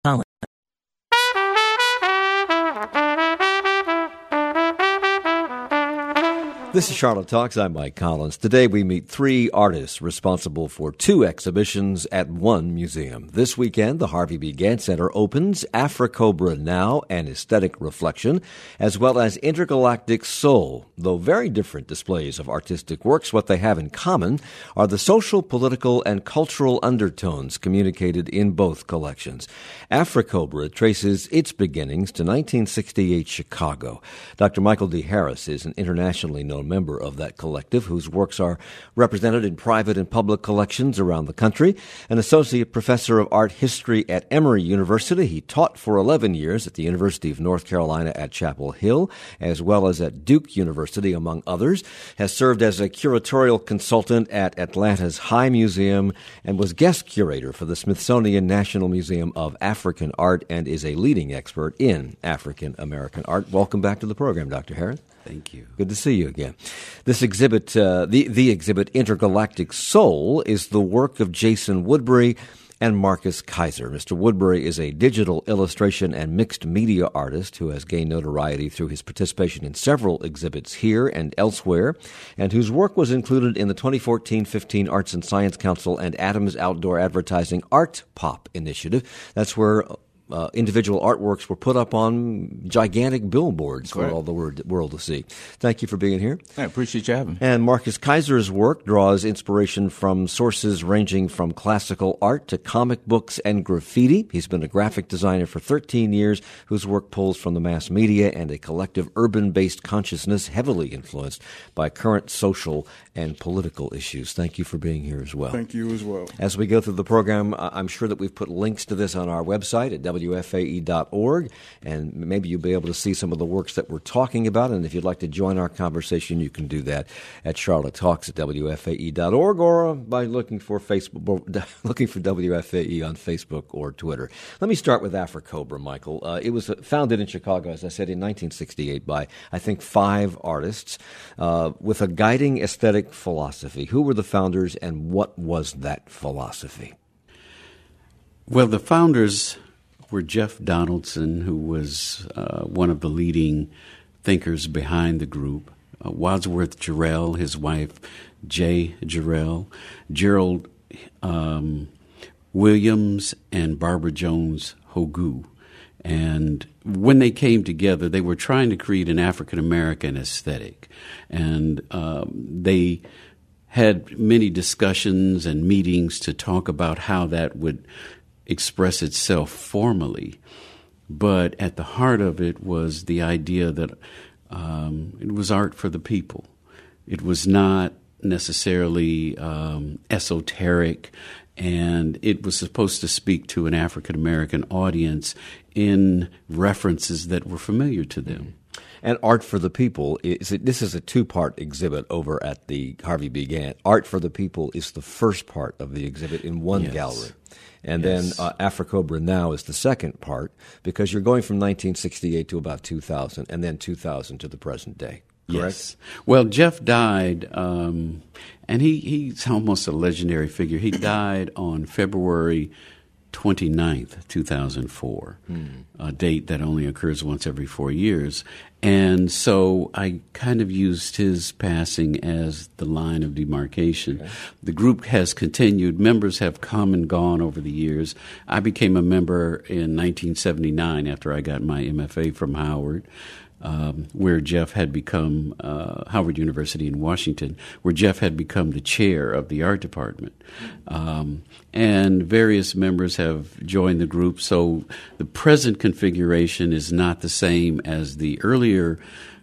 Collins. This is Charlotte Talks. I'm Mike Collins. Today we meet three artists responsible for two exhibitions at one museum. This weekend, the Harvey B. Gantt Center opens Afrocobra Now, an Aesthetic Reflection, as well as Intergalactic Soul. Though very different displays of artistic works, what they have in common are the social, political, and cultural undertones communicated in both collections. Afrocobra traces its beginnings to 1968 Chicago. Dr. Michael D. Harris is an internationally known member of that collective, whose works are represented in private and public collections around the country. An associate professor of art history at Emory University, he taught for 11 years at the University of North Carolina at Chapel Hill, as well as at Duke University, among others, has served as a curatorial consultant at Atlanta's High Museum, and was guest curator for the Smithsonian National Museum of African Art, and is a leading expert in African American art. Welcome back to the program, Dr. Harris. Thank you. Good to see you again. This exhibit, the exhibit Intergalactic Soul, is the work of Jason Woodbury and Marcus Kaiser. Mr. Woodbury is a digital illustration and mixed media artist who has gained notoriety through his participation in several exhibits here and elsewhere, and whose work was included in the 2014-15 Arts and Science Council and Adams Outdoor Advertising Art Pop initiative. That's where individual artworks were put up on gigantic billboards for all the world to see. Thank you for being here. I appreciate you having me. And Marcus Kaiser's work draws inspiration from sources ranging from classical art to comic books and graffiti. He's been a graphic designer for 13 years, whose work pulls from the mass media and a collective urban-based consciousness heavily influenced by current social and political issues. Thank you for being here as well. Thank you as well. As we go through the program, I'm sure that we've put links to this on our website at WFAE.org, and maybe you'll be able to see some of the works that we're talking about. And if you'd like to join our conversation, you can do that at Charlotte Talks at WFAE.org, or by looking for WFAE on Facebook or Twitter. Let me start with Afrocobra, Michael. It was founded in Chicago, as I said, in 1968 by, I think, 5 artists with a guiding aesthetic philosophy. Who were the founders, and what was that philosophy? Well, the founders were Jeff Donaldson, who was one of the leading thinkers behind the group, Wadsworth Jarrell, his wife, Jay Jarrell, Gerald Williams, and Barbara Jones Hogu. And when they came together, they were trying to create an African-American aesthetic. And they had many discussions and meetings to talk about how that would express itself formally. But at the heart of it was the idea that it was art for the people. It was not necessarily esoteric, and it was supposed to speak to an African-American audience in references that were familiar to them. And Art for the People, this is a 2-part exhibit over at the Harvey B. Gantt. Art for the People is the first part of the exhibit in one gallery. And then Afrocobra Now is the second part, because you're going from 1968 to about 2000, and then 2000 to the present day. Correct? Yes. Well, Jeff died, and he's almost a legendary figure. He died on February 29th, 2004, a date that only occurs once every 4 years. And so I kind of used his passing as the line of demarcation. Okay. The group has continued. Members have come and gone over the years. I became a member in 1979 after I got my MFA from Howard. Where Jeff had become, Howard University in Washington, where Jeff had become the chair of the art department. And various members have joined the group, so the present configuration is not the same as the earlier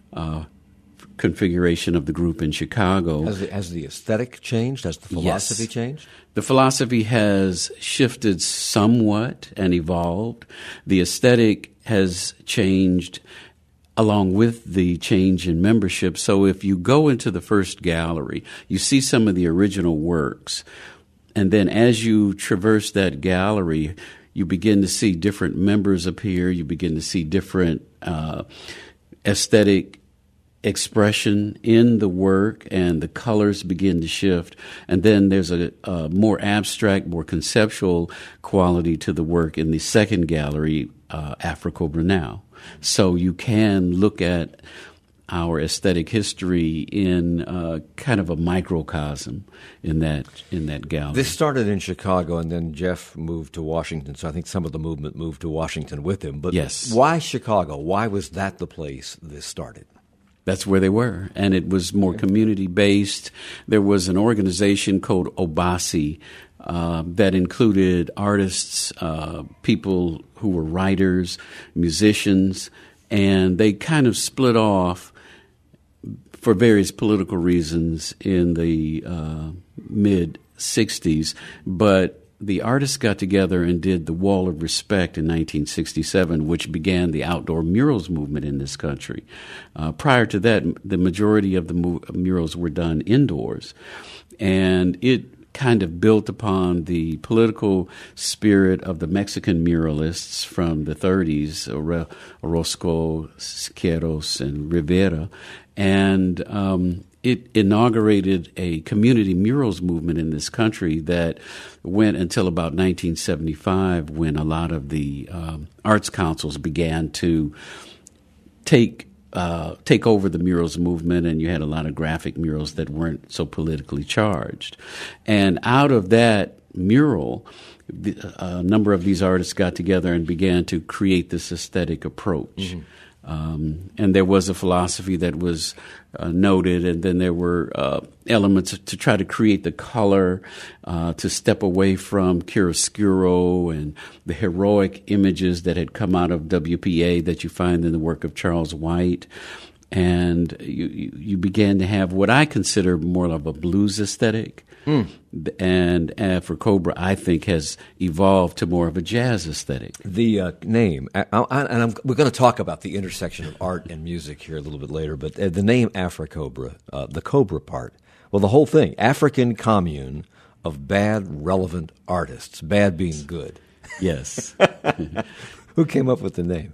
configuration of the group in Chicago. Has the aesthetic changed? Has the philosophy changed? The philosophy has shifted somewhat and evolved. The aesthetic has changed along with the change in membership. So if you go into the first gallery, you see some of the original works. And then as you traverse that gallery, you begin to see different members appear. You begin to see different aesthetic expression in the work, and the colors begin to shift. And then there's a more abstract, more conceptual quality to the work in the second gallery, Afrocobra Now. So you can look at our aesthetic history in kind of a microcosm in that gallery. This started in Chicago, and then Jeff moved to Washington, so I think some of the movement moved to Washington with him. But yes. Why Chicago? Why was that the place this started? That's where they were, and it was more community-based. There was an organization called Obasi that included artists, people who were writers, musicians, and they kind of split off for various political reasons in the mid-'60s, but the artists got together and did the Wall of Respect in 1967, which began the outdoor murals movement in this country. Prior to that, the majority of the murals were done indoors, and it kind of built upon the political spirit of the Mexican muralists from the 30s, Orozco, Siqueiros, and Rivera, and it inaugurated a community murals movement in this country that went until about 1975, when a lot of the arts councils began to take over the murals movement, and you had a lot of graphic murals that weren't so politically charged. And out of that mural, a number of these artists got together and began to create this aesthetic approach. Mm-hmm. And there was a philosophy that was noted, and then there were elements to try to create the color, to step away from chiaroscuro and the heroic images that had come out of WPA that you find in the work of Charles White. And you began to have what I consider more of a blues aesthetic. And Afrocobra, I think, has evolved to more of a jazz aesthetic. The name, we're going to talk about the intersection of art and music here a little bit later, but the name Afrocobra, the cobra part, well, the whole thing, African commune of bad, relevant artists, bad being good. Yes. Who came up with the name?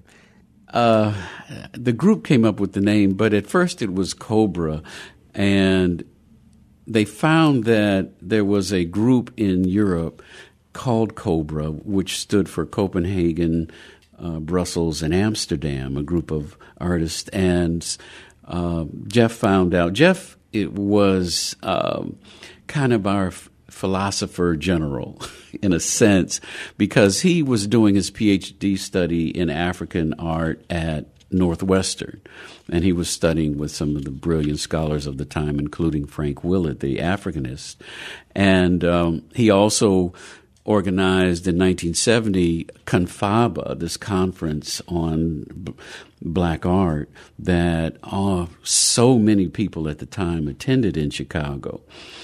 The group came up with the name, but at first it was Cobra, and they found that there was a group in Europe called Cobra, which stood for Copenhagen, Brussels, and Amsterdam, a group of artists. And Jeff found out. Jeff, it was kind of our philosopher general, in a sense, because he was doing his PhD study in African art at Northwestern, and he was studying with some of the brilliant scholars of the time, including Frank Willett, the Africanist. And he also organized in 1970 CONFABA, this conference on black art that so many people at the time attended in Chicago.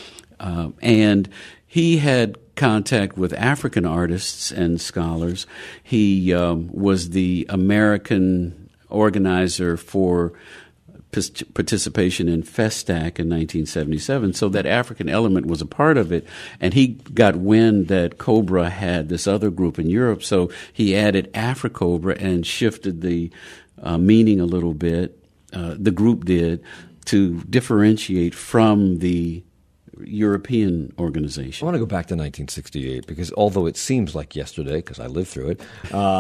And he had contact with African artists and scholars. He was the American organizer for participation in Festac in 1977, so that African element was a part of it. And he got wind that Cobra had this other group in Europe, so he added Afrocobra and shifted the meaning a little bit, the group did, to differentiate from the European organization. I want to go back to 1968 because although it seems like yesterday, because I lived through it,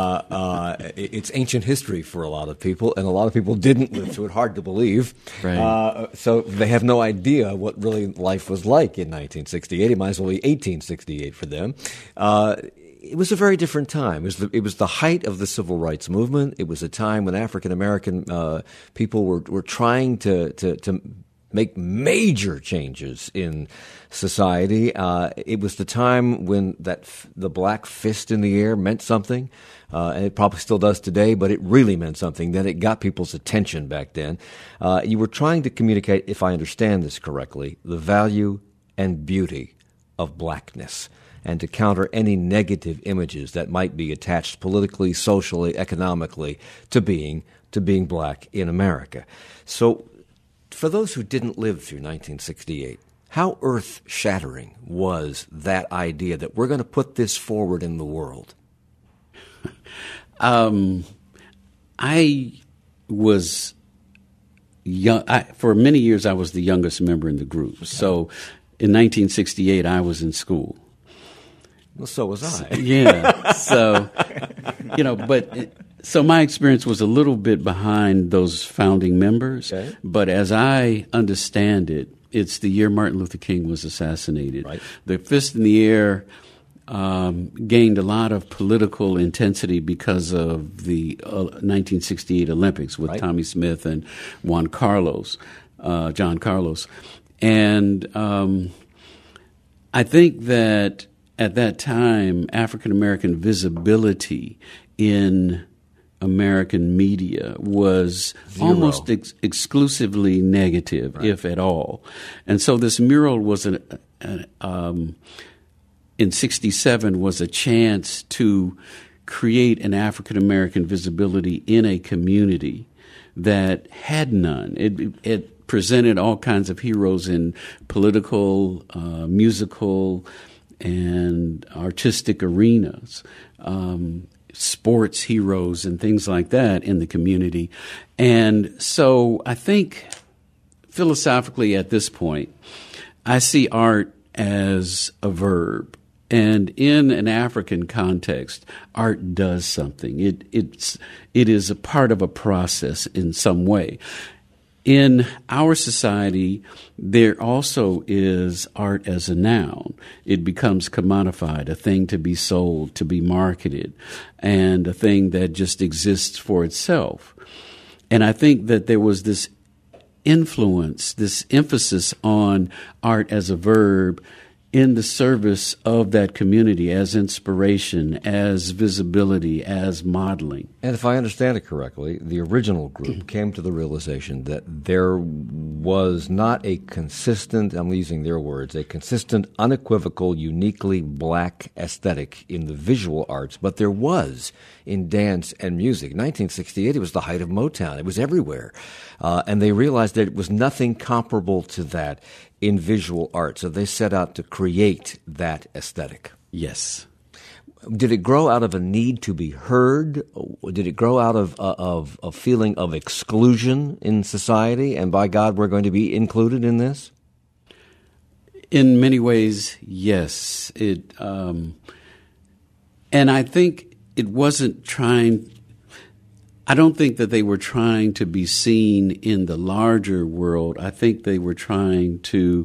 it's ancient history for a lot of people, and a lot of people didn't live through it. Hard to believe. Right. So they have no idea what really life was like in 1968. It might as well be 1868 for them. It was a very different time. It was the height of the civil rights movement. It was a time when African American people were trying to make major changes in society. It was the time when the black fist in the air meant something, and it probably still does today, but it really meant something. Then it got people's attention back then. You were trying to communicate, if I understand this correctly, the value and beauty of blackness, and to counter any negative images that might be attached politically, socially, economically to being black in America. So for those who didn't live through 1968, how earth-shattering was that idea that we're going to put this forward in the world? I was young. For many years, I was the youngest member in the group. Okay. So in 1968, I was in school. Well, so was I. Yeah. So, so my experience was a little bit behind those founding members. Okay. But as I understand it, it's the year Martin Luther King was assassinated. Right. The Fist in the Air gained a lot of political intensity because of the 1968 Olympics with Tommy Smith and John Carlos. And I think that at that time, African American visibility in American media was almost exclusively negative, if at all. And so this mural was in 67 was a chance to create an African American visibility in a community that had none. It presented all kinds of heroes in political, musical, and artistic arenas, sports heroes and things like that in the community. And so I think philosophically at this point, I see art as a verb. And in an African context, art does something. It is a part of a process in some way. In our society, there also is art as a noun. It becomes commodified, a thing to be sold, to be marketed, and a thing that just exists for itself. And I think that there was this influence, this emphasis on art as a verb in the service of that community as inspiration, as visibility, as modeling. And if I understand it correctly, the original group came to the realization that there was not a consistent, I'm using their words, a consistent, unequivocal, uniquely black aesthetic in the visual arts, but there was in dance and music. 1968, it was the height of Motown. It was everywhere. And they realized that it was nothing comparable to that in visual art. So they set out to create that aesthetic. Yes. Did it grow out of a need to be heard? Did it grow out of a feeling of exclusion in society? And by God, we're going to be included in this? In many ways, yes. And I think it wasn't I don't think that they were trying to be seen in the larger world. I think they were trying to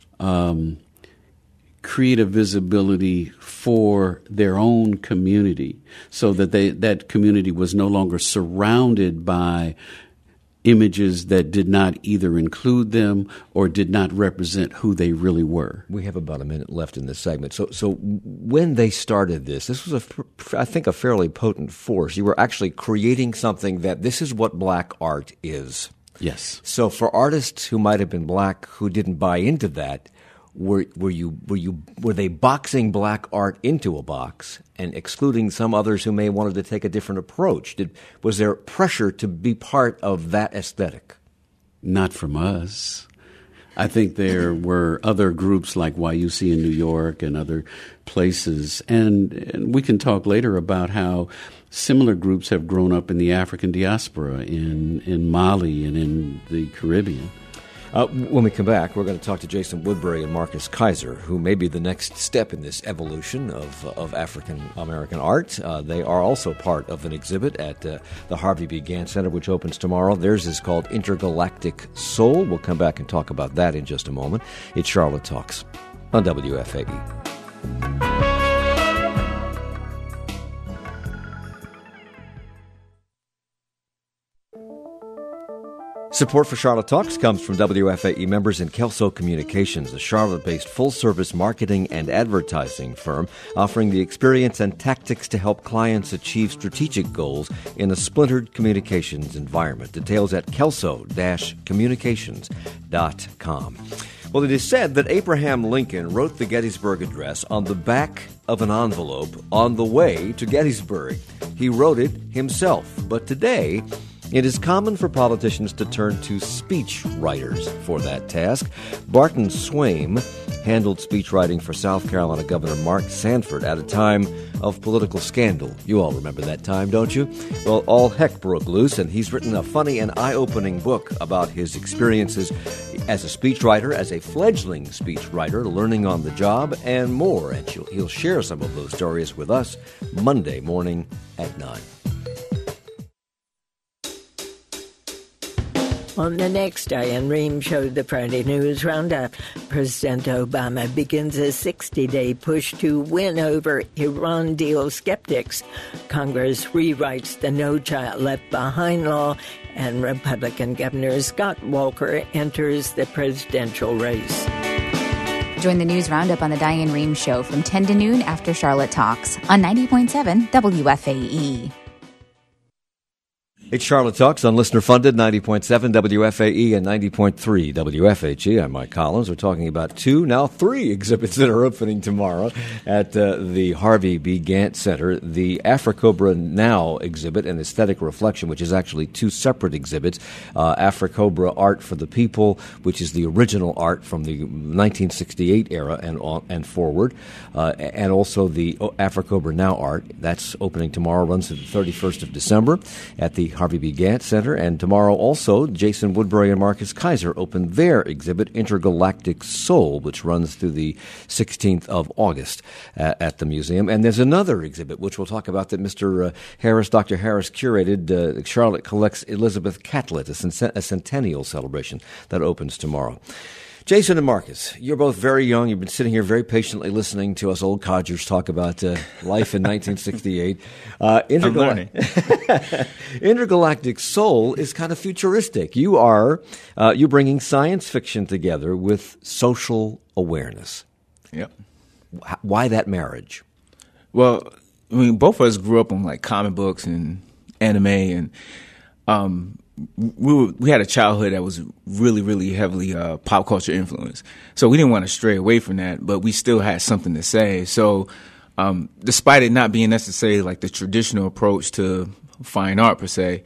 create a visibility for their own community so that that community was no longer surrounded by images that did not either include them or did not represent who they really were. We have about a minute left in this segment. So when they started this was, I think, a fairly potent force. You were actually creating something that this is what black art is. Yes. So for artists who might have been black who didn't buy into that, were they boxing black art into a box and excluding some others who may wanted to take a different approach? Was there pressure to be part of that aesthetic? Not from us. I think there were other groups like YUC in New York and other places, and we can talk later about how similar groups have grown up in the African diaspora in Mali and in the Caribbean. When we come back, we're going to talk to Jason Woodbury and Marcus Kaiser, who may be the next step in this evolution of African-American art. They are also part of an exhibit at the Harvey B. Gantt Center, which opens tomorrow. Theirs is called Intergalactic Soul. We'll come back and talk about that in just a moment. It's Charlotte Talks on WFAE. Support for Charlotte Talks comes from WFAE members in Kelso Communications, a Charlotte-based full-service marketing and advertising firm offering the experience and tactics to help clients achieve strategic goals in a splintered communications environment. Details at kelso-communications.com. Well, it is said that Abraham Lincoln wrote the Gettysburg Address on the back of an envelope on the way to Gettysburg. He wrote it himself, but today it is common for politicians to turn to speech writers for that task. Barton Swaim handled speechwriting for South Carolina Governor Mark Sanford at a time of political scandal. You all remember that time, don't you? Well, all heck broke loose, and he's written a funny and eye-opening book about his experiences as a speechwriter, as a fledgling speechwriter, learning on the job, and more. And he'll share some of those stories with us Monday morning at 9. On the next Diane Rehm Show, the Friday News Roundup, President Obama begins a 60-day push to win over Iran deal skeptics. Congress rewrites the No Child Left Behind law, and Republican Governor Scott Walker enters the presidential race. Join the News Roundup on the Diane Rehm Show from 10 to noon after Charlotte Talks on 90.7 WFAE. It's Charlotte Talks on listener-funded 90.7 WFAE and 90.3 WFHE. I'm Mike Collins. We're talking about 2, now 3 exhibits that are opening tomorrow at the Harvey B. Gantt Center. The Afrocobra Now exhibit and Aesthetic Reflection, which is actually 2 separate exhibits. Afrocobra Art for the People, which is the original art from the 1968 era and forward, and also the Afrocobra Now art. That's opening tomorrow, runs to the 31st of December at the Harvey B. Gantt Center. And tomorrow also, Jason Woodbury and Marcus Kaiser open their exhibit, Intergalactic Soul, which runs through the 16th of August at the museum. And there's another exhibit, which we'll talk about, that Mr. Dr. Harris curated. Charlotte Collects Elizabeth Catlett, a centennial celebration that opens tomorrow. Jason and Marcus, you're both very young. You've been sitting here very patiently listening to us old codgers talk about life in 1968. Intergalactic Soul is kind of futuristic. You're bringing science fiction together with social awareness. Yep. Why that marriage? Well, I mean, both of us grew up on like comic books and anime, and we had a childhood that was really, really heavily pop culture influenced. So we didn't want to stray away from that, but we still had something to say. So despite it not being necessarily like the traditional approach to fine art per se,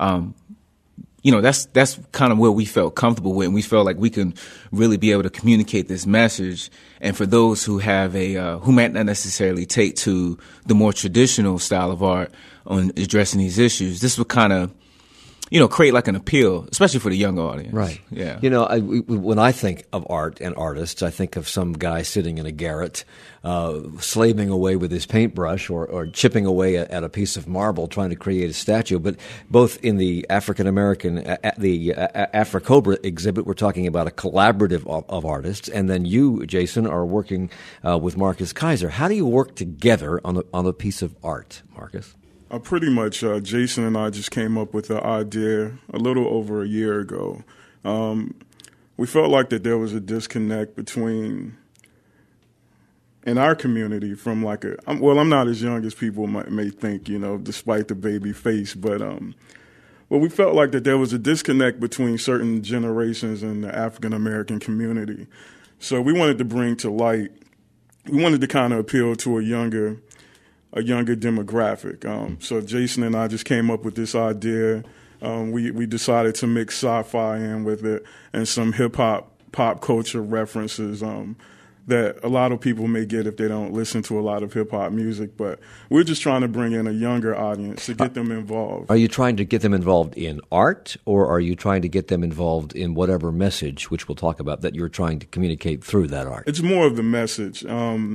that's kind of where we felt comfortable with, and we felt like we can really be able to communicate this message. And for those who have who might not necessarily take to the more traditional style of art on addressing these issues, this would kind of create like an appeal, especially for the younger audience. Right. Yeah. When I think of art and artists, I think of some guy sitting in a garret, slaving away with his paintbrush or chipping away at a piece of marble trying to create a statue. But both in the African-American, the Afrocobra exhibit, we're talking about a collaborative of artists. And then you, Jason, are working with Marcus Kaiser. How do you work together on a piece of art, Marcus? Pretty much, Jason and I just came up with the idea a little over a year ago. We felt like that there was a disconnect between, in our community, from I'm not as young as people may think, despite the baby face, but we felt like that there was a disconnect between certain generations in the African American community. So we wanted to bring to light, we wanted to kind of appeal to a younger demographic. So Jason and I just came up with this idea. We decided to mix sci-fi in with it and some hip-hop, pop culture references that a lot of people may get if they don't listen to a lot of hip-hop music. But we're just trying to bring in a younger audience to get them involved. Are you trying to get them involved in art, or are you trying to get them involved in whatever message, which we'll talk about, that you're trying to communicate through that art? It's more of the message.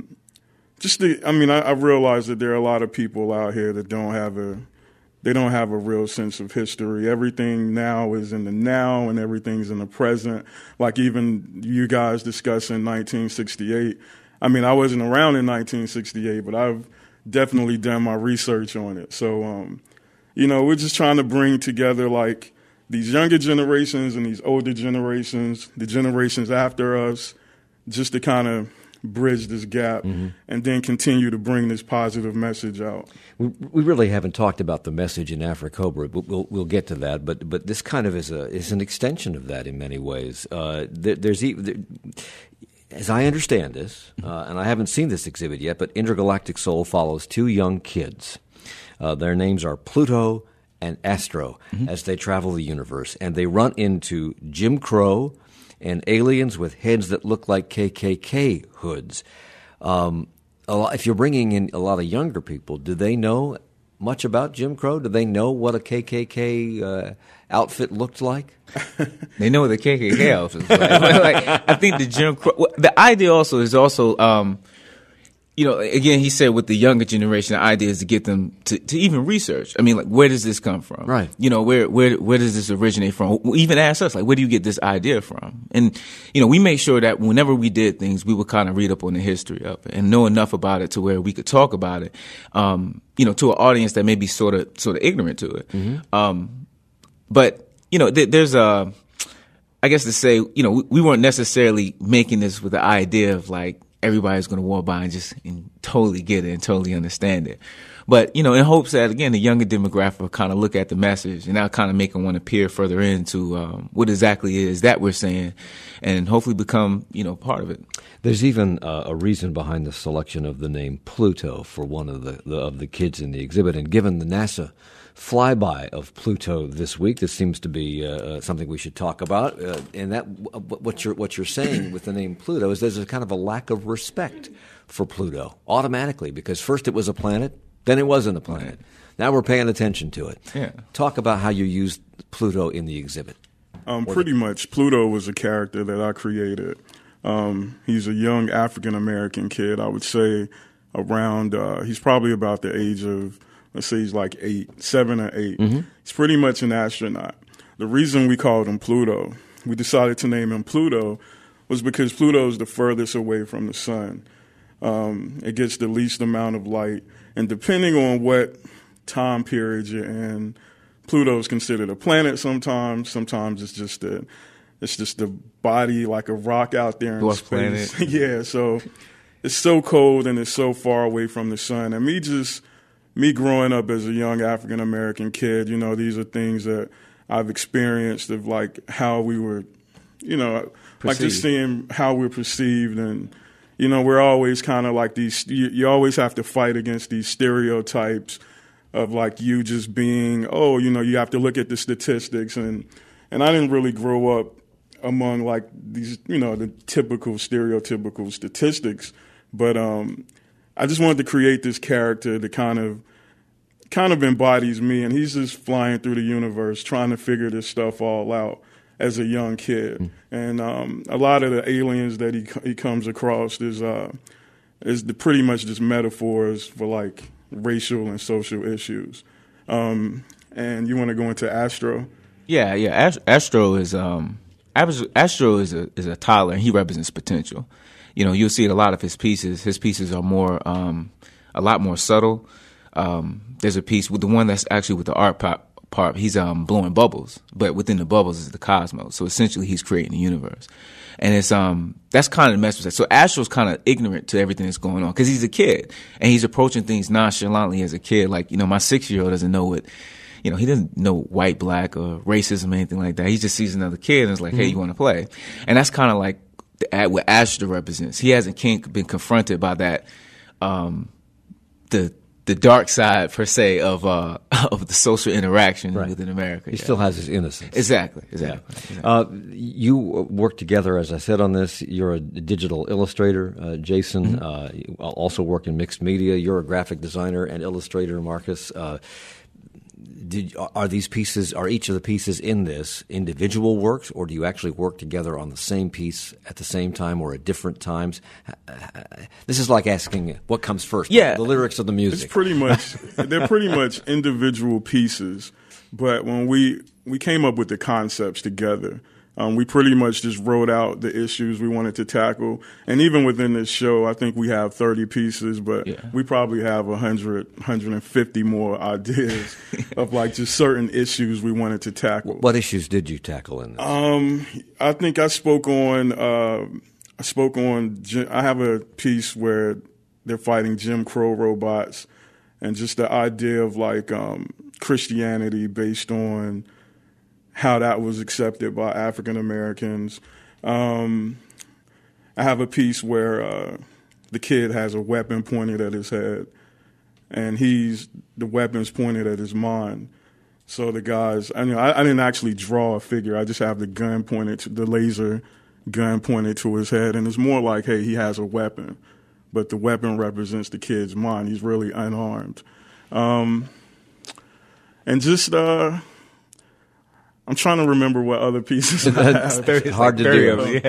I realize that there are a lot of people out here that don't have a real sense of history. Everything now is in the now and everything's in the present. Like even you guys discussing 1968. I mean, I wasn't around in 1968, but I've definitely done my research on it. So, we're just trying to bring together like these younger generations and these older generations, the generations after us, just to kind of bridge this gap and then continue to bring this positive message out. We really haven't talked about the message in Afrocobra, but we'll get to that. But this kind of is an extension of that in many ways. As I understand this, and I haven't seen this exhibit yet, but Intergalactic Soul follows 2 young kids. Their names are Pluto and Astro as they travel the universe, and they run into Jim Crow and aliens with heads that look like KKK hoods. If you're bringing in a lot of younger people, do they know much about Jim Crow? Do they know what a KKK outfit looked like? They know what the KKK outfit was like. I think the Jim Crow. The idea also is again, he said with the younger generation, the idea is to get them to even research. I mean, like, where does this come from? Right. Where does this originate from? Even ask us, like, where do you get this idea from? And, we make sure that whenever we did things, we would kind of read up on the history of it and know enough about it to where we could talk about it, to an audience that may be sort of ignorant to it. Mm-hmm. But, there's I guess to say, we weren't necessarily making this with the idea of like, everybody's going to walk by and totally get it and totally understand it. But, in hopes that, again, the younger demographic will kind of look at the message and that'll kind of make them want to peer further into what exactly it is that we're saying and hopefully become, part of it. There's even a reason behind the selection of the name Pluto for one of the kids in the exhibit. And given the NASA flyby of Pluto this week, this seems to be something we should talk about. And that what you're saying with the name Pluto is there's a kind of a lack of respect for Pluto automatically, because first it was a planet, then it wasn't a planet. Now we're paying attention to it. Yeah. Talk about how you used Pluto in the exhibit. Pretty much, Pluto was a character that I created. He's a young African-American kid, I would say around, he's probably about the age of, let's say he's like 7 or 8. Mm-hmm. He's pretty much an astronaut. The reason we called him Pluto, we decided to name him Pluto, was because Pluto is the furthest away from the sun. It gets the least amount of light. And depending on what time period you're in, Pluto is considered a planet sometimes. Sometimes it's just a body like a rock out there in Dwarf space. planet. Yeah, so it's so cold and it's so far away from the sun. And me growing up as a young African-American kid, these are things that I've experienced of like how we were, like just seeing how we're perceived. And, we're always kind of like these, you always have to fight against these stereotypes of like you just being, you have to look at the statistics. And I didn't really grow up among like these, the typical stereotypical statistics. But I just wanted to create this character that kind of embodies me, and he's just flying through the universe trying to figure this stuff all out as a young kid. And a lot of the aliens that he comes across is pretty much just metaphors for like racial and social issues. And you want to go into Astro? Yeah. Astro is a toddler, and he represents potential. You'll see it a lot of his pieces. His pieces are more, a lot more subtle. There's a piece with the one that's actually with the art part. He's blowing bubbles, but within the bubbles is the cosmos. So essentially, he's creating the universe, and it's that's kind of the message. So Astro's kind of ignorant to everything that's going on because he's a kid and he's approaching things nonchalantly as a kid. Like my 6-year-old doesn't know what. He doesn't know white, black, or racism or anything like that. He just sees another kid and is like, hey, you want to play? And that's kind of like what Astro represents. He hasn't been confronted by that, the dark side per se of the social interaction within America. He still has his innocence. Exactly. You work together, as I said, on this. You're a digital illustrator, Jason. Mm-hmm. You also work in mixed media. You're a graphic designer and illustrator, Marcus. Are each of the pieces in this individual works, or do you actually work together on the same piece at the same time or at different times? This is like asking what comes first. Yeah, the lyrics of the music. It's pretty much they're pretty much individual pieces, but when we came up with the concepts together, we pretty much just wrote out the issues we wanted to tackle. And even within this show, I think we have 30 pieces, but we probably have 100, 150 more ideas of like just certain issues we wanted to tackle. What issues did you tackle in this? I think I spoke on, I have a piece where they're fighting Jim Crow robots and just the idea of like Christianity based on how that was accepted by African Americans. I have a piece where the kid has a weapon pointed at his head, and the weapon's pointed at his mind. So the guys, I didn't actually draw a figure. I just have the gun pointed to the laser gun pointed to his head, and it's more like, hey, he has a weapon, but the weapon represents the kid's mind. He's really unarmed. And just, I'm trying to remember what other pieces I have. It's hard to do.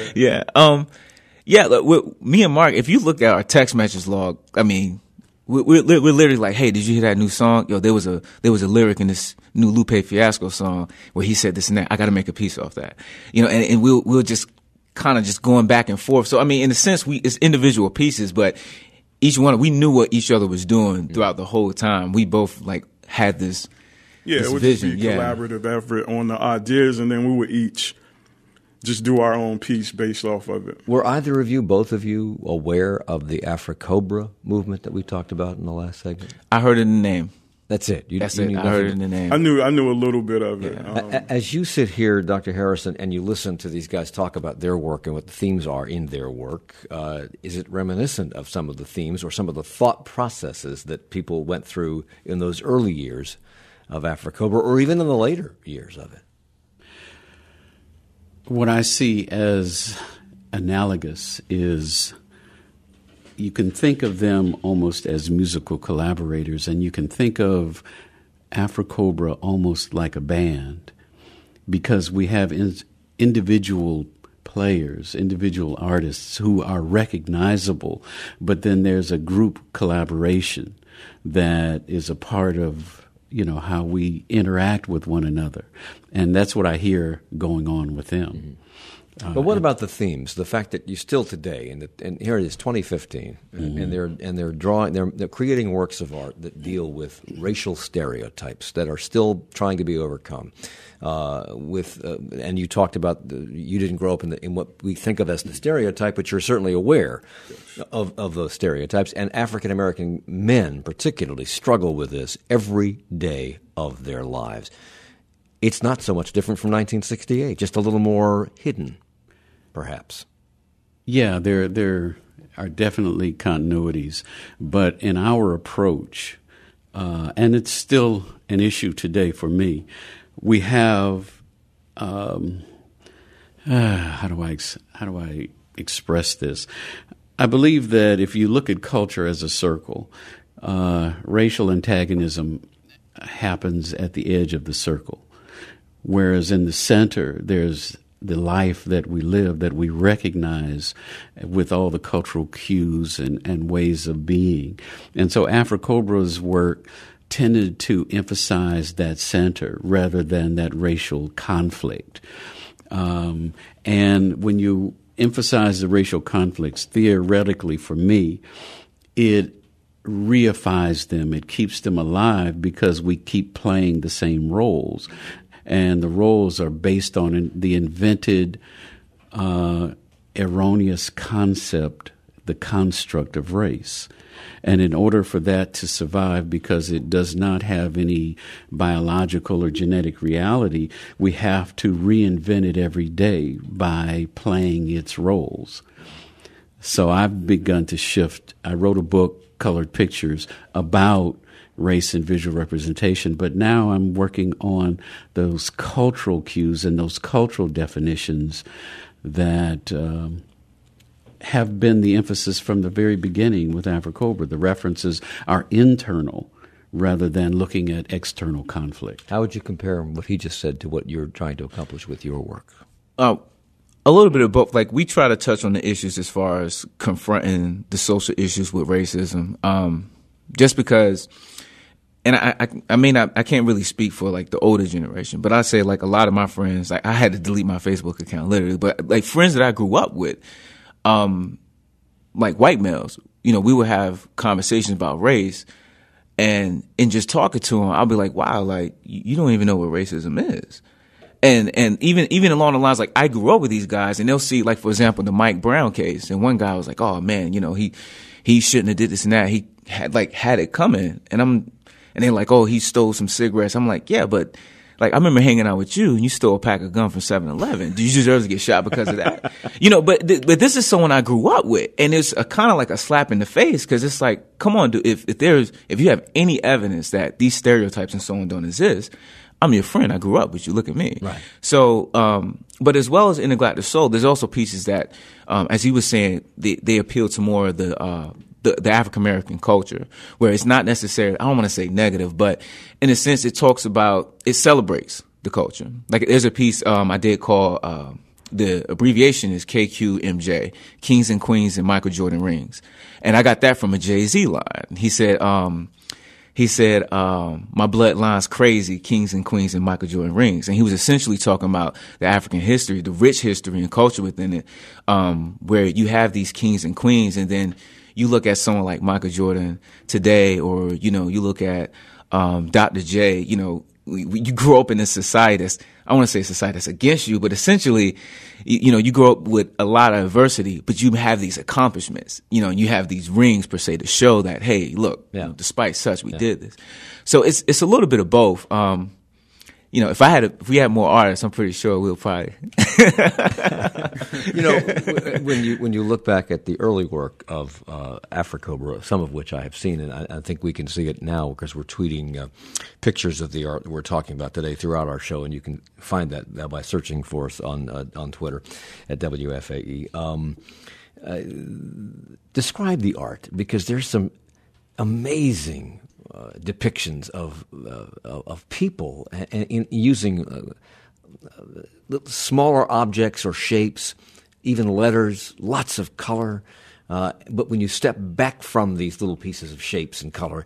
Yeah. Look, me and Mark, if you look at our text message log, I mean, we're literally like, hey, did you hear that new song? Yo, there was a lyric in this new Lupe Fiasco song where he said this and that. I got to make a piece off that, and we'll just kind of just going back and forth. So I mean, in a sense, it's individual pieces, but we knew what each other was doing throughout the whole time. We both like had this. Yeah, this it would vision. just be collaborative effort on the ideas, and then we would each just do our own piece based off of it. Were either of you, both of you, aware of the Afro-Cobra movement that we talked about in the last segment? I heard it in the name. That's it. I heard it in the name. I knew a little bit of it. As you sit here, Dr. Harrison, and you listen to these guys talk about their work and what the themes are in their work, is it reminiscent of some of the themes or some of the thought processes that people went through in those early years of Afro-Cobra, or even in the later years of it? What I see as analogous is you can think of them almost as musical collaborators, and you can think of Afro-Cobra almost like a band, because we have individual players, individual artists who are recognizable, but then there's a group collaboration that is a part of how we interact with one another. And that's what I hear going on with them. Mm-hmm. But what about the themes? The fact that you still today, and here it is, 2015, and they're creating works of art that deal with racial stereotypes that are still trying to be overcome. And you talked about you didn't grow up in what we think of as the stereotype, but you're certainly aware of those stereotypes. And African American men particularly struggle with this every day of their lives. It's not so much different from 1968, just a little more hidden, perhaps. Yeah, there are definitely continuities, but in our approach, and it's still an issue today for me, we have how do I express this? I believe that if you look at culture as a circle, racial antagonism happens at the edge of the circle, whereas in the center there's the life that we live, that we recognize with all the cultural cues and ways of being. And so Afro-Cobra's work tended to emphasize that center rather than that racial conflict. And when you emphasize the racial conflicts, theoretically for me, it reifies them. It keeps them alive because we keep playing the same roles. And the roles are based on the invented, erroneous concept, the construct of race. And in order for that to survive, because it does not have any biological or genetic reality, we have to reinvent it every day by playing its roles. So I've begun to shift. I wrote a book, Colored Pictures, about race and visual representation, but now I'm working on those cultural cues and those cultural definitions that have been the emphasis from the very beginning with Afro-Cobra. The references are internal rather than looking at external conflict. How would you compare what he just said to what you're trying to accomplish with your work? A little bit of both. Like, we try to touch on the issues as far as confronting the social issues with racism, just because. And I can't really speak for like the older generation, but I say like a lot of my friends, like I had to delete my Facebook account literally, but like friends that I grew up with, like white males, we would have conversations about race, and in just talking to them, I'll be like, wow, like you don't even know what racism is. And even along the lines, like I grew up with these guys, and they'll see, like, for example, the Mike Brown case, and one guy was like, oh man, he shouldn't have did this and that. He had it coming, and they're like, oh, he stole some cigarettes. I'm like, yeah, but Like, I remember hanging out with you, and you stole a pack of gum from 7-Eleven. Do you deserve to get shot because of that? But this is someone I grew up with, and it's a kind of like a slap in the face, because it's like, come on, dude, if you have any evidence that these stereotypes and so on don't exist, I'm your friend. I grew up with you. Look at me. Right. So, but as well as In Neglected Soul, there's also pieces that, as he was saying, they appeal to more of the African American culture, where it's not necessarily, I don't want to say negative, but in a sense, it celebrates the culture. Like, there's a piece I did called, the abbreviation is KQMJ, Kings and Queens and Michael Jordan Rings. And I got that from a Jay-Z line. He said, my bloodline's crazy, Kings and Queens and Michael Jordan Rings. And he was essentially talking about the African history, the rich history and culture within it, where you have these kings and queens, and then you look at someone like Michael Jordan today, or, you look at Dr. J, you grow up in a society that's, I want to say a society that's against you, but essentially, you grow up with a lot of adversity, but you have these accomplishments, you have these rings per se to show that, hey, look, despite such, we did this. So it's a little bit of both. If we had more artists, I'm pretty sure we'll probably. When you look back at the early work of Afrocobra, some of which I have seen, and I think we can see it now because we're tweeting pictures of the art that we're talking about today throughout our show, and you can find that by searching for us on Twitter at WFAE. Describe the art, because there's some amazing depictions of people in using smaller objects or shapes, even letters, lots of color. But when you step back from these little pieces of shapes and color,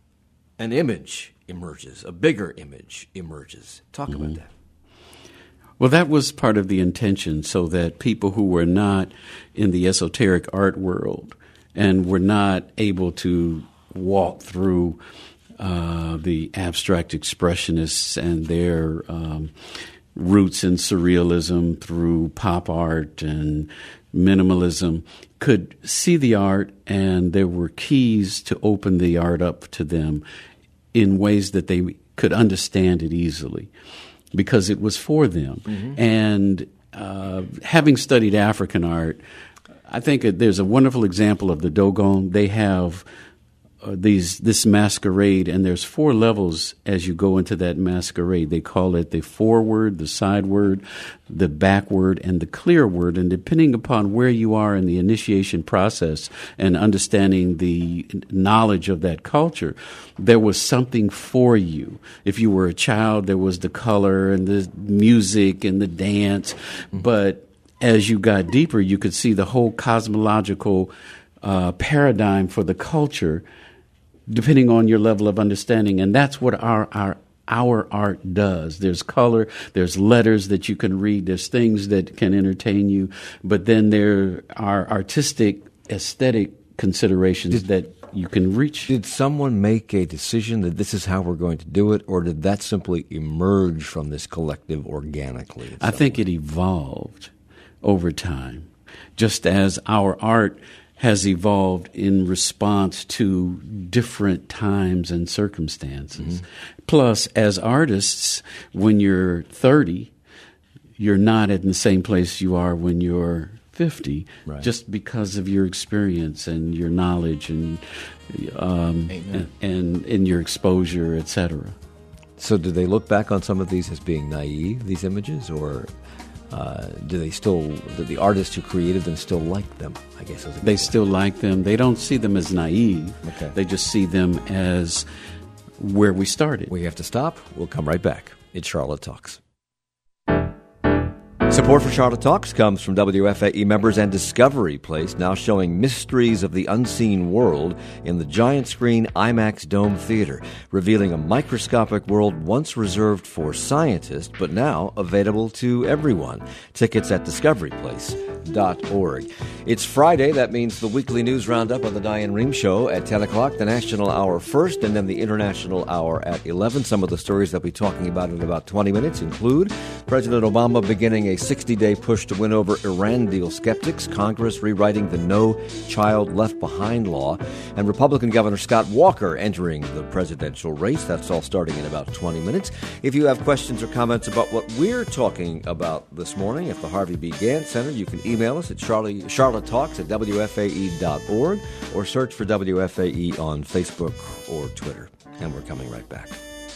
an image emerges, a bigger image emerges. Talk about that. Well, that was part of the intention, so that people who were not in the esoteric art world and were not able to walk through the abstract expressionists and their roots in surrealism through pop art and minimalism could see the art, and there were keys to open the art up to them in ways that they could understand it easily, because it was for them. Mm-hmm. And having studied African art, I think there's a wonderful example of the Dogon. They have this masquerade, and there's 4 levels as you go into that masquerade. They call it the forward, the sideward, the backward, and the clearward. And depending upon where you are in the initiation process and understanding the knowledge of that culture, there was something for you. If you were a child, there was the color and the music and the dance. Mm-hmm. But as you got deeper, you could see the whole cosmological paradigm for the culture, depending on your level of understanding. And that's what our art does. There's color, there's letters that you can read, there's things that can entertain you, but then there are artistic, aesthetic considerations that you can reach. Did someone make a decision that this is how we're going to do it, or did that simply emerge from this collective organically? I think it evolved over time, just as our art has evolved in response to different times and circumstances. Mm-hmm. Plus, as artists, when you're 30, you're not in the same place you are when you're 50, right, just because of your experience and your knowledge and your exposure, etc. So do they look back on some of these as being naive, these images, or do the artists who created them still like them, I guess? They still like them. They don't see them as naive. Okay. They just see them as where we started. We have to stop. We'll come right back. It's Charlotte Talks. Support for Charlotte Talks comes from WFAE members and Discovery Place, now showing Mysteries of the Unseen World in the giant screen IMAX Dome Theater, revealing a microscopic world once reserved for scientists, but now available to everyone. Tickets at Discovery Place. wfae.org. It's Friday. That means the weekly news roundup on the Diane Rehm Show at 10 o'clock, the national hour first, and then the international hour at 11. Some of the stories that we'll be talking about in about 20 minutes include President Obama beginning a 60-day push to win over Iran deal skeptics, Congress rewriting the No Child Left Behind law, and Republican Governor Scott Walker entering the presidential race. That's all starting in about 20 minutes. If you have questions or comments about what we're talking about this morning at the Harvey B. Gantt Center, you can email us at charlottetalks@wfae.org or search for WFAE on Facebook or Twitter. And we're coming right back.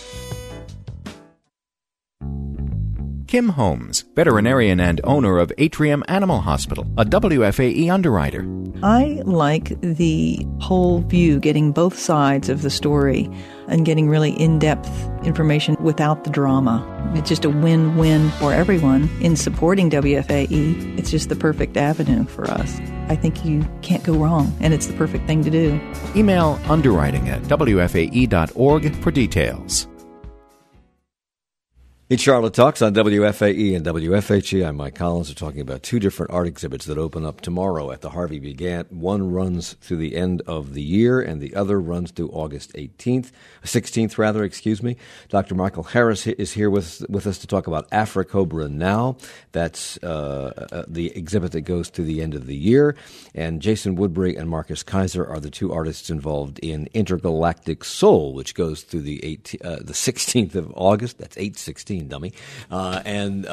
Kim Holmes, veterinarian and owner of Atrium Animal Hospital, a WFAE underwriter. I like the whole view, getting both sides of the story and getting really in-depth information without the drama. It's just a win-win for everyone in supporting WFAE. It's just the perfect avenue for us. I think you can't go wrong, and it's the perfect thing to do. Email underwriting@wfae.org for details. It's Charlotte Talks on WFAE and WFHE. I'm Mike Collins. We're talking about two different art exhibits that open up tomorrow at the Harvey B. Gantt. One runs through the end of the year, and the other runs through August 16th. Dr. Michael Harris is here with us to talk about Afrocobra Now. That's the exhibit that goes to the end of the year. And Jason Woodbury and Marcus Kaiser are the two artists involved in Intergalactic Soul, which goes through the 16th of August. That's 8/16. Dummy, and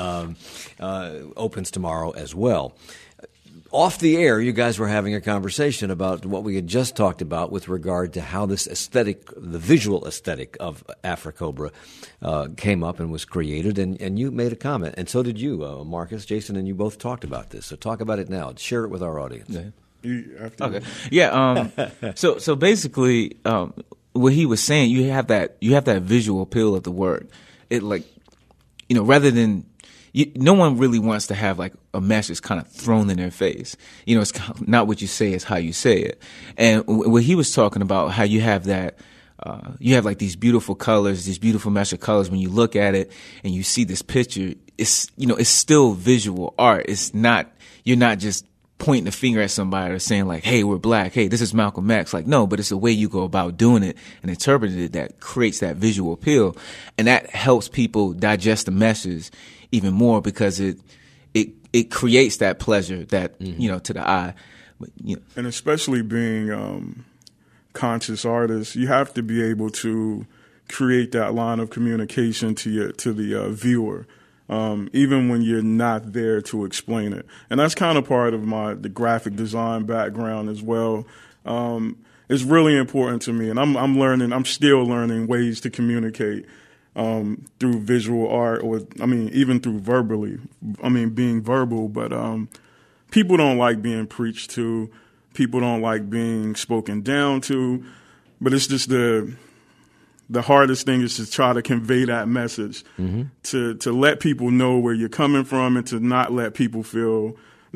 opens tomorrow as well. Off the air, you guys were having a conversation about what we had just talked about with regard to how this aesthetic, the visual aesthetic of Afrocobra came up and was created, and you made a comment, and so did you, Marcus, Jason, and you both talked about this. So talk about it now. Share it with our audience. Yeah. Okay. Yeah. So basically, what he was saying, you have that visual appeal of the word. It rather than no one really wants to have like a message kind of thrown in their face. It's not what you say, it's how you say it. And what he was talking about, how you have that, you have like these beautiful colors, these beautiful mesh of colors. When you look at it and you see this picture, it's still visual art. It's not, you're not just pointing a finger at somebody or saying like, hey, we're black. Hey, this is Malcolm X. Like, no, but it's the way you go about doing it and interpreting it that creates that visual appeal. And that helps people digest the message even more because it creates that pleasure that, to the eye. But, And especially being conscious artists, you have to be able to create that line of communication to the viewer. Even when you're not there to explain it. And that's kind of part of the graphic design background as well. It's really important to me, and I'm still learning ways to communicate through visual art, even through being verbal, but people don't like being preached to, people don't like being spoken down to, but it's just the hardest thing is to try to convey that message, to let people know where you're coming from and to not make people feel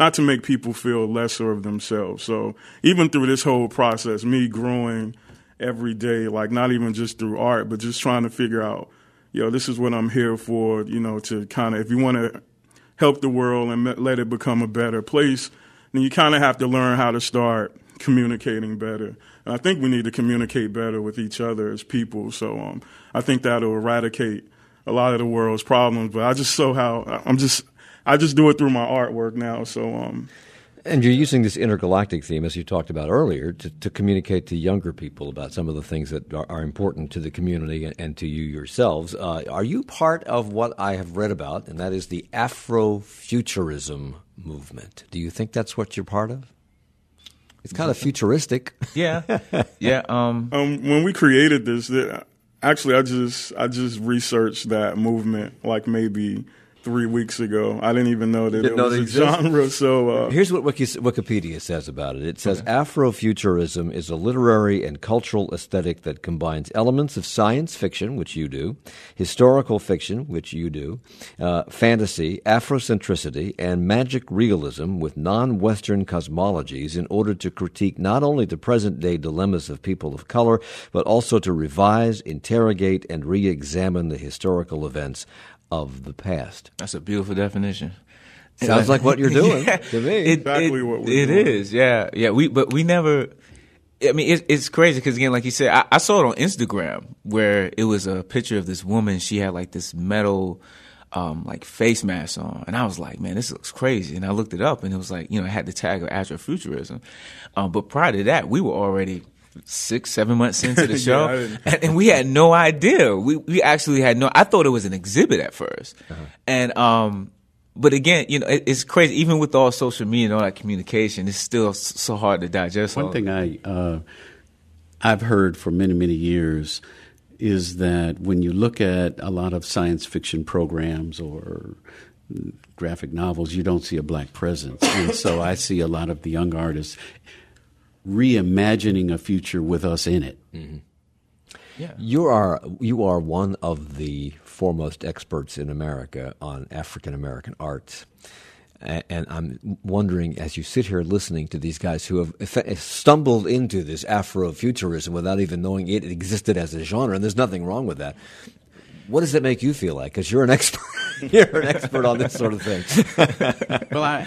lesser of themselves. So even through this whole process, me growing every day, like not even just through art, but just trying to figure out, this is what I'm here for, to kind of, if you want to help the world and let it become a better place, then you kind of have to learn how to start communicating better. And I think we need to communicate better with each other as people. So I think that'll eradicate a lot of the world's problems. But I just do it through my artwork now. So and you're using this intergalactic theme, as you talked about earlier, to communicate to younger people about some of the things that are important to the community and to you yourselves. Are you part of what I have read about, and that is the Afrofuturism movement? Do you think that's what you're part of? It's kind of futuristic. Yeah. When we created this, actually, I just researched that movement like maybe 3 weeks ago. I didn't even know that it was a genre. So here's what Wikipedia says about it. It says Afrofuturism is a literary and cultural aesthetic that combines elements of science fiction, which you do, historical fiction, which you do, fantasy, Afrocentricity, and magic realism with non-Western cosmologies in order to critique not only the present-day dilemmas of people of color, but also to revise, interrogate, and re-examine the historical events of the past. That's a beautiful definition. Sounds like what you're doing to me. Exactly what we're It doing. is, yeah. But we never. I mean, it's crazy because again, like you said, I saw it on Instagram where it was a picture of this woman. She had like this metal, like face mask on, and I was like, man, this looks crazy. And I looked it up, and it was like, it had the tag of Afrofuturism. But prior to that, we were already 6-7 months into the show, and we had no idea. We actually had no. I thought it was an exhibit at first, and but again, it's crazy. Even with all social media and all that communication, it's still so hard to digest. One thing I've heard for many, many years is that when you look at a lot of science fiction programs or graphic novels, you don't see a black presence. And so I see a lot of the young artists reimagining a future with us in it. Mm-hmm. Yeah. You are one of the foremost experts in America on African American art. And I'm wondering, as you sit here listening to these guys who have stumbled into this Afrofuturism without even knowing it existed as a genre, and there's nothing wrong with that, what does that make you feel like? Because you're an expert. You're an expert on this sort of thing. Well,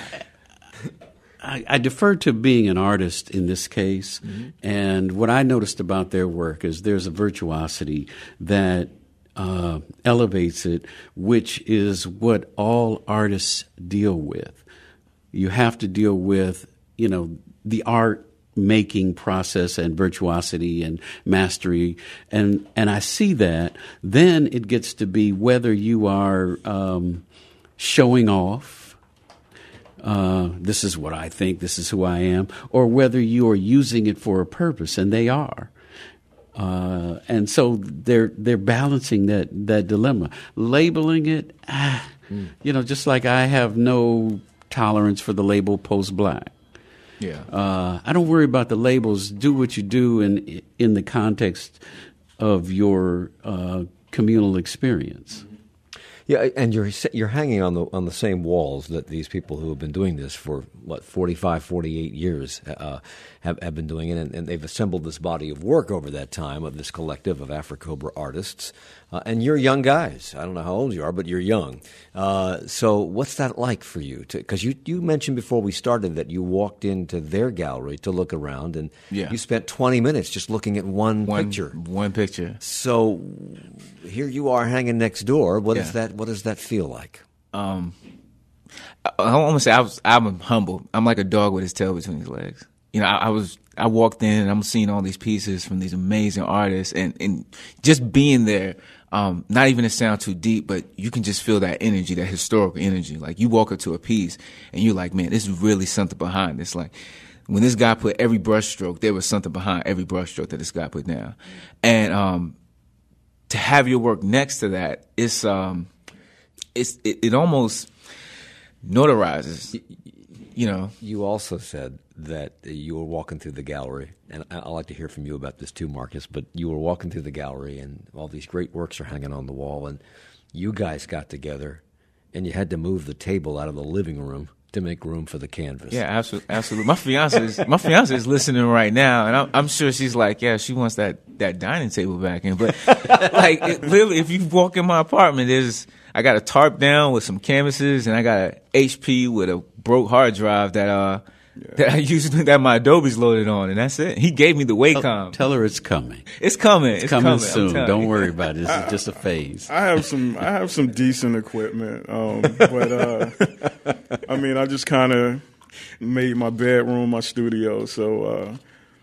I defer to being an artist in this case, and what I noticed about their work is there's a virtuosity that elevates it, which is what all artists deal with. You have to deal with, the art making process and virtuosity and mastery, and I see that. Then it gets to be whether you are showing off. This is what I think, this is who I am, or whether you are using it for a purpose, and they are. And so they're balancing that dilemma. Labeling it, just like I have no tolerance for the label post-black. Yeah. I don't worry about the labels. Do what you do in the context of your communal experience. Yeah, and you're hanging on the same walls that these people who have been doing this for 45, 48 years have been doing it, and they've assembled this body of work over that time of this collective of Afrocobra artists. And you're young guys. I don't know how old you are, but you're young. So what's that like for you? Because you mentioned before we started that you walked into their gallery to look around, and you spent 20 minutes just looking at one picture. One picture. So here you are hanging next door. What is that? What does that feel like? I almost say I'm humble. I'm like a dog with his tail between his legs. I walked in and I'm seeing all these pieces from these amazing artists, and just being there. Not even to sound too deep, but you can just feel that energy, that historical energy. Like you walk up to a piece and you're like, man, this is really something behind this. Like when this guy put every brush stroke, there was something behind every brush stroke that this guy put down. And to have your work next to that, it almost notarizes. You also said that you were walking through the gallery, and I'd like to hear from you about this too, Marcus, but you were walking through the gallery, and all these great works are hanging on the wall, and you guys got together, and you had to move the table out of the living room to make room for the canvas. Yeah, absolutely. My fiance is listening right now, and I'm sure she's like, yeah, she wants that dining table back in. But literally, if you walk in my apartment, I got a tarp down with some canvases, and I got an HP with a broke hard drive that I usually that my Adobe's loaded on, and that's it. He gave me the Wacom. Tell her it's coming. It's coming. It's coming soon. Don't worry about it. This is just a phase. I have some decent equipment, but I just kind of made my bedroom my studio. So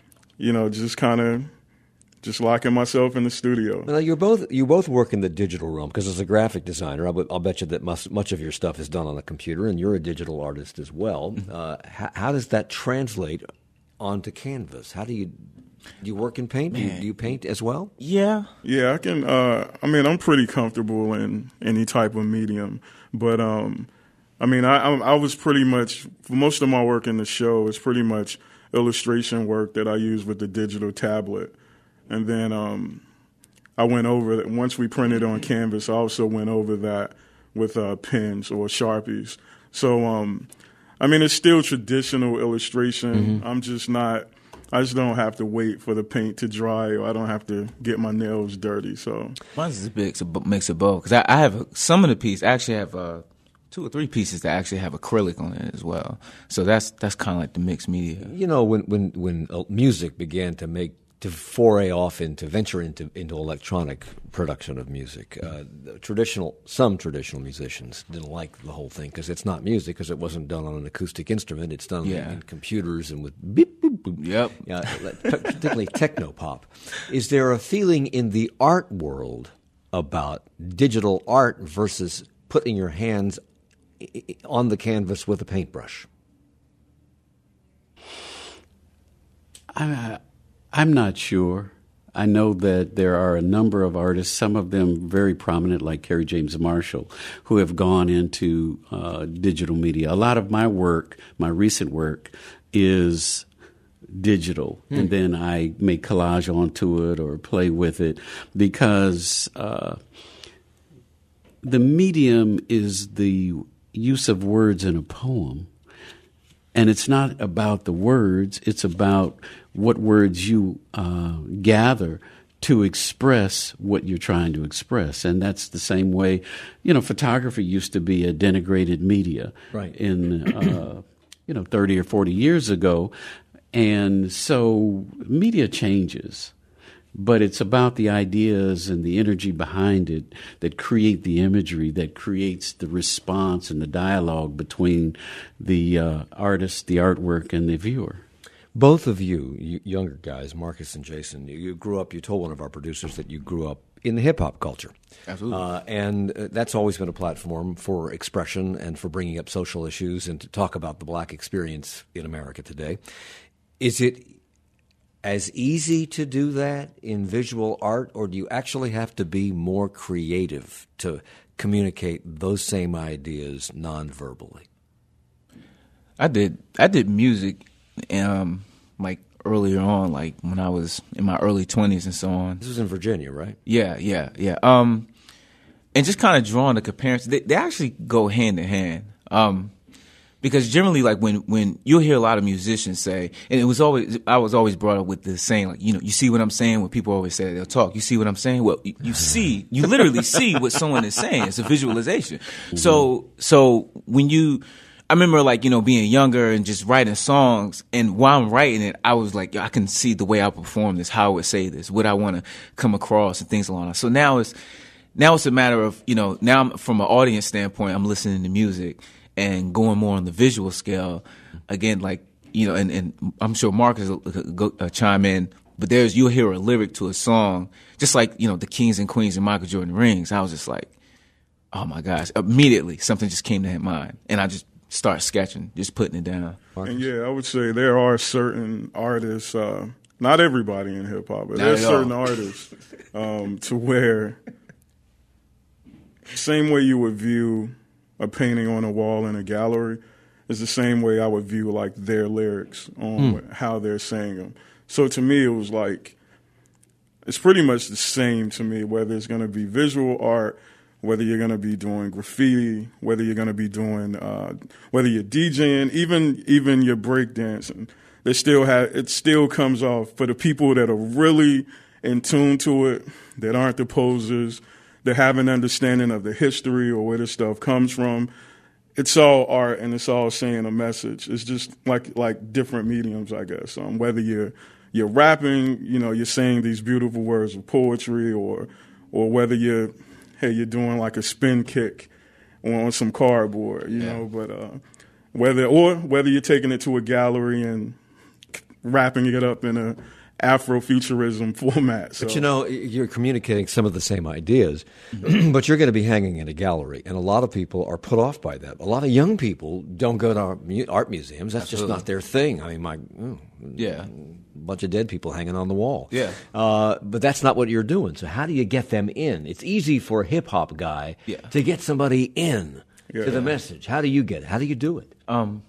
just locking myself in the studio. Now you both work in the digital realm, because as a graphic designer, I'll bet you that much of your stuff is done on a computer, and you're a digital artist as well. How does that translate onto canvas? How do you work in paint? Do you paint as well? Yeah, I can. I'm pretty comfortable in any type of medium, but I was pretty much, for most of my work in the show, it's pretty much illustration work that I use with the digital tablet. And then I went over that. Once we printed on canvas, I also went over that with pens or Sharpies. So, it's still traditional illustration. Mm-hmm. I just don't have to wait for the paint to dry, or I don't have to get my nails dirty. So mine's a mix of both, because I have some of the piece. I actually have 2 or 3 pieces that actually have acrylic on it as well. So that's kind of like the mixed media. You know, when music began to venture into electronic production of music, some traditional musicians didn't like the whole thing because it's not music, because it wasn't done on an acoustic instrument. It's done in computers and with beep, boop, boop. Yep. Particularly technopop. Is there a feeling in the art world about digital art versus putting your hands on the canvas with a paintbrush? I'm not sure. I know that there are a number of artists, some of them very prominent, like Kerry James Marshall, who have gone into digital media. A lot of my work, my recent work, is digital, and then I make collage onto it or play with it, because the medium is the use of words in a poem. And it's not about the words, it's about what words you gather to express what you're trying to express. And that's the same way, photography used to be a denigrated media in 30 or 40 years ago. And so media changes. But it's about the ideas and the energy behind it that create the imagery, that creates the response and the dialogue between the artist, the artwork, and the viewer. Both of you younger guys, Marcus and Jason, you grew up, you told one of our producers that you grew up in the hip-hop culture. Absolutely. And that's always been a platform for expression and for bringing up social issues and to talk about the black experience in America today. Is it as easy to do that in visual art, or do you actually have to be more creative to communicate those same ideas non-verbally? I did music, like earlier on, like when I was in my early 20s and so on. This was in Virginia, right? Yeah. And just kind of drawing the comparison, they actually go hand in hand. Because generally, like when you'll hear a lot of musicians say, and I was always brought up with this saying, like, you see what I'm saying? When people always say they'll talk, you see what I'm saying? Well, you literally see what someone is saying. It's a visualization. Mm-hmm. So when I remember like, being younger and just writing songs, and while I'm writing it, I was like, I can see the way I perform this, how I would say this, what I want to come across and things along that. So now it's a matter of, now I'm, from an audience standpoint, I'm listening to music and going more on the visual scale. Again, like, and I'm sure Marcus will chime in, but you'll hear a lyric to a song, just like, the Kings and Queens and Michael Jordan rings. I was just like, oh my gosh, immediately something just came to mind, and I just start sketching, just putting it down. And I would say there are certain artists, not everybody in hip hop, but there's certain artists to where same way you would view a painting on a wall in a gallery is the same way I would view like their lyrics on how they're saying them. So to me, it was like, it's pretty much the same to me, whether it's going to be visual art, whether you're going to be doing graffiti, whether you're going to be doing, whether you're DJing, even your breakdancing. It still comes off for the people that are really in tune to it, that aren't the posers, that have an understanding of the history or where this stuff comes from. It's all art and it's all saying a message. It's just like different mediums, I guess. Whether you're rapping, you're saying these beautiful words of poetry, or whether you're doing like a spin kick on some cardboard, but whether you're taking it to a gallery and wrapping it up in a Afrofuturism format. So. But you're communicating some of the same ideas, but you're going to be hanging in a gallery, and a lot of people are put off by that. A lot of young people don't go to art museums. That's Absolutely. Just not their thing. I mean, bunch of dead people hanging on the wall. Yeah. But that's not what you're doing. So how do you get them in? It's easy for a hip-hop guy to get somebody in to the message. How do you get it? How do you do it?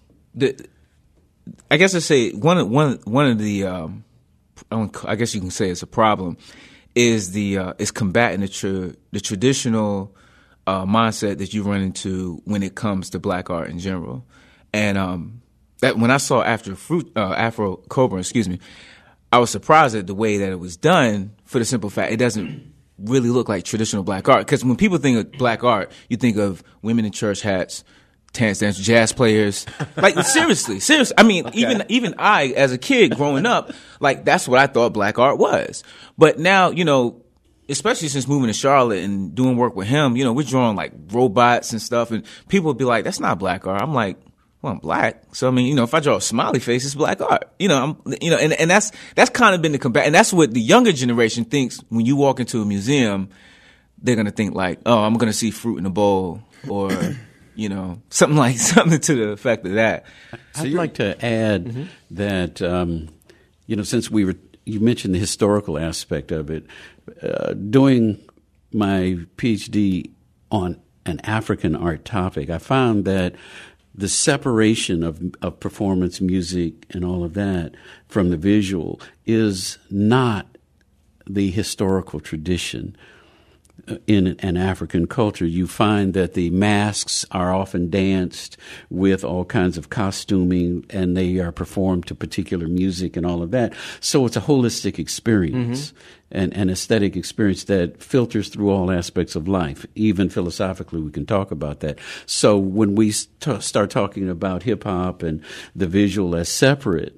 I guess I say one of the I guess you can say it's a problem, is is combating the traditional mindset that you run into when it comes to black art in general. And that when I saw Afro Cobra, I was surprised at the way that it was done, for the simple fact it doesn't really look like traditional black art. Because when people think of black art, you think of women in church hats, dancers, jazz players. Like, seriously. I mean, even I, as a kid growing up, like, that's what I thought black art was. But now, you know, especially since moving to Charlotte and doing work with him, you know, we're drawing like robots and stuff, and people would be like, that's not black art. I'm like, well, I'm black. So, I mean, you know, if I draw a smiley face, it's black art. You know, and that's kind of been the combat. And that's what the younger generation thinks when you walk into a museum. They're going to think like, oh, I'm going to see fruit in a bowl, or, you know, something to the effect of that. I'd like to add that, you know, since you mentioned the historical aspect of it, doing my PhD on an African art topic, I found that the separation of performance music and all of that from the visual is not the historical tradition in an African culture. You find that the masks are often danced with all kinds of costuming, and they are performed to particular music and all of that. So it's a holistic experience, and an aesthetic experience that filters through all aspects of life. Even philosophically, we can talk about that. So when we start talking about hip-hop and the visual as separate,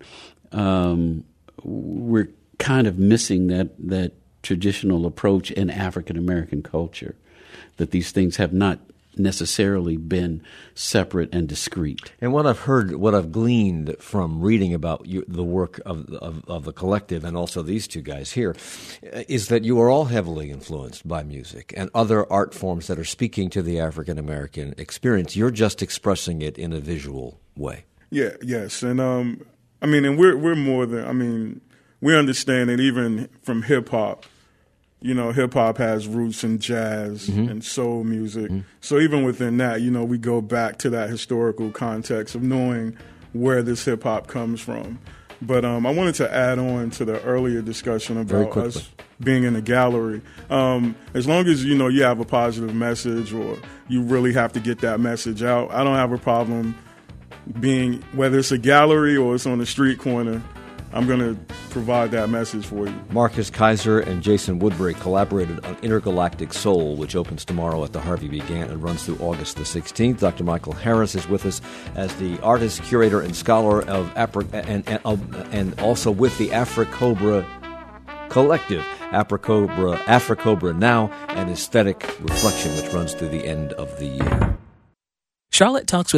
we're kind of missing that traditional approach in African American culture, that these things have not necessarily been separate and discrete. And what I've gleaned from reading about the work of the collective and also these two guys here, is that you are all heavily influenced by music and other art forms that are speaking to the African American experience. You're just expressing it in a visual way. Yeah, yes, and I mean, and we're more than, I mean, we understand that even from hip hop. You know, hip-hop has roots in jazz and soul music. So even within that, you know, we go back to that historical context of knowing where this hip-hop comes from. But I wanted to add on to the earlier discussion about us being in a gallery. As long as, you know, you have a positive message or you really have to get that message out, I don't have a problem being, whether it's a gallery or it's on the street corner, I'm going to provide that message for you. Marcus Kaiser and Jason Woodbury collaborated on Intergalactic Soul, which opens tomorrow at the Harvey B. Gantt and runs through August the 16th. Dr. Michael Harris is with us as the artist, curator, and scholar of and also with the Afrocobra Collective. Afrocobra Now, an aesthetic reflection which runs through the end of the year. Charlotte Talks with